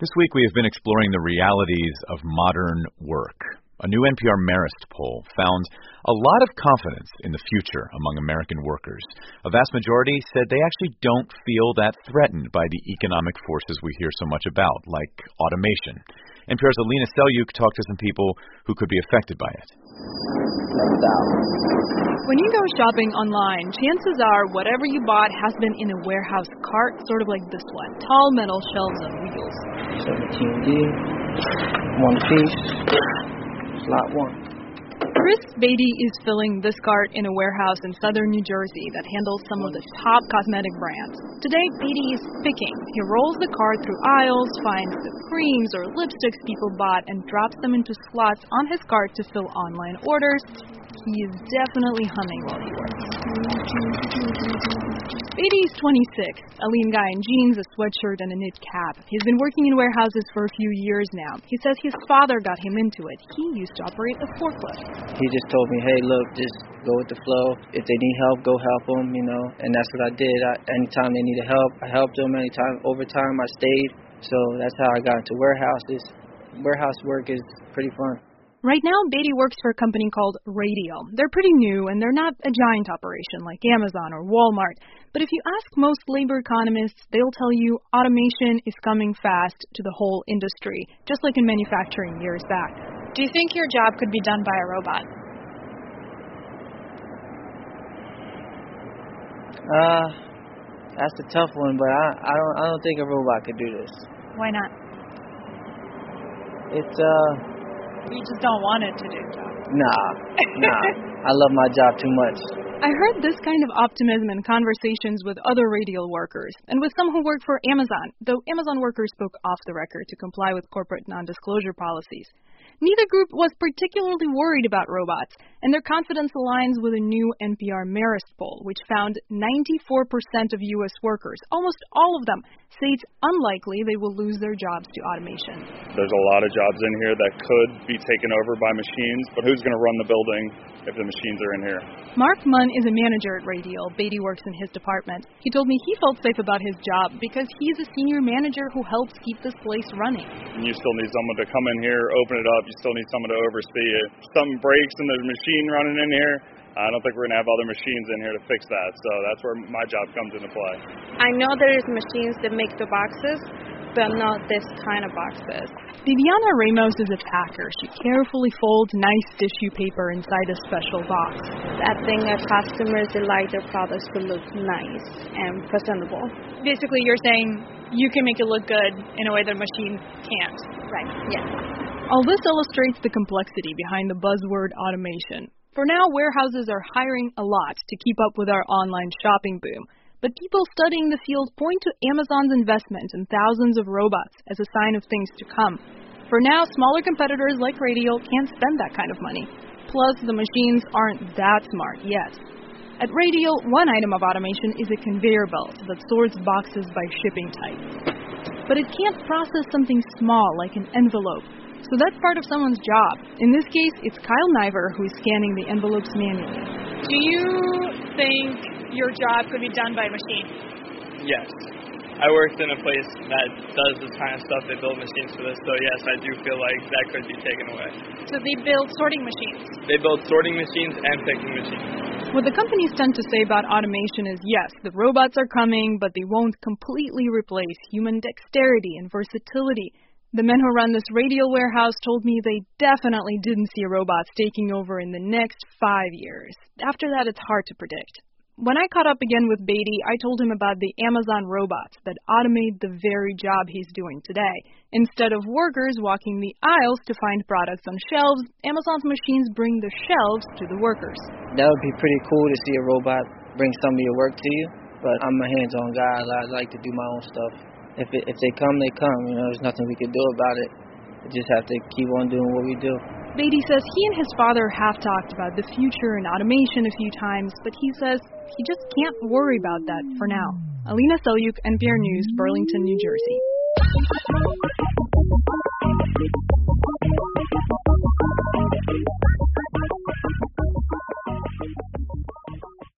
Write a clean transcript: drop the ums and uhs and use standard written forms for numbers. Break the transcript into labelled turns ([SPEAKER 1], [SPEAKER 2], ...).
[SPEAKER 1] This week we have been exploring the realities of modern work. A new NPR Marist poll found a lot of confidence in the future among American workers. A vast majority said they actually don't feel that threatened by the economic forces we hear so much about, like automation. NPR's Alina Selyukh talked to some people who could be affected by it.
[SPEAKER 2] When you go shopping online, chances are whatever you bought has been in a warehouse cart, sort of like this one. Tall metal shelves on wheels.
[SPEAKER 3] 17D, one piece, slot one.
[SPEAKER 2] Chris Beatty is filling this cart in a warehouse in southern New Jersey that handles some of the top cosmetic brands. Today, Beatty is picking. He rolls the cart through aisles, finds the creams or lipsticks people bought, and drops them into slots on his cart to fill online orders. He is definitely humming while he works. Beatty is 26, a lean guy in jeans, a sweatshirt, and a knit cap. He's been working in warehouses for a few years now. He says his father got him into it. He used to operate a forklift.
[SPEAKER 3] He just told me, hey, look, just go with the flow. If they need help, go help them, and that's what I did. Anytime they needed help, I helped them. Anytime, overtime, I stayed. So that's how I got into warehouses. Warehouse work is pretty fun.
[SPEAKER 2] Right now, Beatty works for a company called Radial. They're pretty new, and they're not a giant operation like Amazon or Walmart. But if you ask most labor economists, they'll tell you automation is coming fast to the whole industry, just like in manufacturing years back. Do you think your job could be done by a robot?
[SPEAKER 3] That's a tough one, but I don't think a robot could do this.
[SPEAKER 2] Why not? You just don't want it to do the job.
[SPEAKER 3] Nah. I love my job too much.
[SPEAKER 2] I heard this kind of optimism in conversations with other Radial workers and with some who work for Amazon, though Amazon workers spoke off the record to comply with corporate non-disclosure policies. Neither group was particularly worried about robots, and their confidence aligns with a new NPR Marist poll, which found 94% of U.S. workers, almost all of them, say it's unlikely they will lose their jobs to automation.
[SPEAKER 4] There's a lot of jobs in here that could be taken over by machines, but who's going to run the building if the machines are in here?
[SPEAKER 2] Mark Munn is a manager at Radial. Beatty works in his department. He told me he felt safe about his job because he's a senior manager who helps keep this place running.
[SPEAKER 4] And you still need someone to come in here, open it up. You still need someone to oversee it. If something breaks and there's a machine running in here, I don't think we're going to have other machines in here to fix that. So that's where my job comes into play.
[SPEAKER 5] I know there is machines that make the boxes, but not this kind of boxes.
[SPEAKER 2] Viviana Ramos is a packer. She carefully folds nice tissue paper inside a special box.
[SPEAKER 5] I think that customers, they like their products to look nice and presentable.
[SPEAKER 2] Basically, you're saying you can make it look good in a way that a machine can't.
[SPEAKER 5] Right, yes.
[SPEAKER 2] All this illustrates the complexity behind the buzzword automation. For now, warehouses are hiring a lot to keep up with our online shopping boom. But people studying the field point to Amazon's investment in thousands of robots as a sign of things to come. For now, smaller competitors like Radial can't spend that kind of money. Plus, the machines aren't that smart yet. At Radial, one item of automation is a conveyor belt that sorts boxes by shipping type. But it can't process something small like an envelope. So that's part of someone's job. In this case, it's Kyle Niver who is scanning the envelopes manually. Do you think your job could be done by a machine?
[SPEAKER 6] Yes. I worked in a place that does this kind of stuff. They build machines for this. So yes, I do feel like that could be taken away.
[SPEAKER 2] So they build sorting machines?
[SPEAKER 6] They build sorting machines and picking machines.
[SPEAKER 2] What the companies tend to say about automation is, yes, the robots are coming, but they won't completely replace human dexterity and versatility. The men who run this Radial warehouse told me they definitely didn't see robots taking over in the next 5 years. After that, it's hard to predict. When I caught up again with Beatty, I told him about the Amazon robots that automate the very job he's doing today. Instead of workers walking the aisles to find products on shelves, Amazon's machines bring the shelves to the workers.
[SPEAKER 3] That would be pretty cool to see a robot bring some of your work to you, but I'm a hands-on guy. I like to do my own stuff. If they come, they come. There's nothing we can do about it. We just have to keep on doing what we do.
[SPEAKER 2] Beatty says he and his father have talked about the future and automation a few times, but he says he just can't worry about that for now. Alina Selyukh, NPR News, Burlington, New Jersey.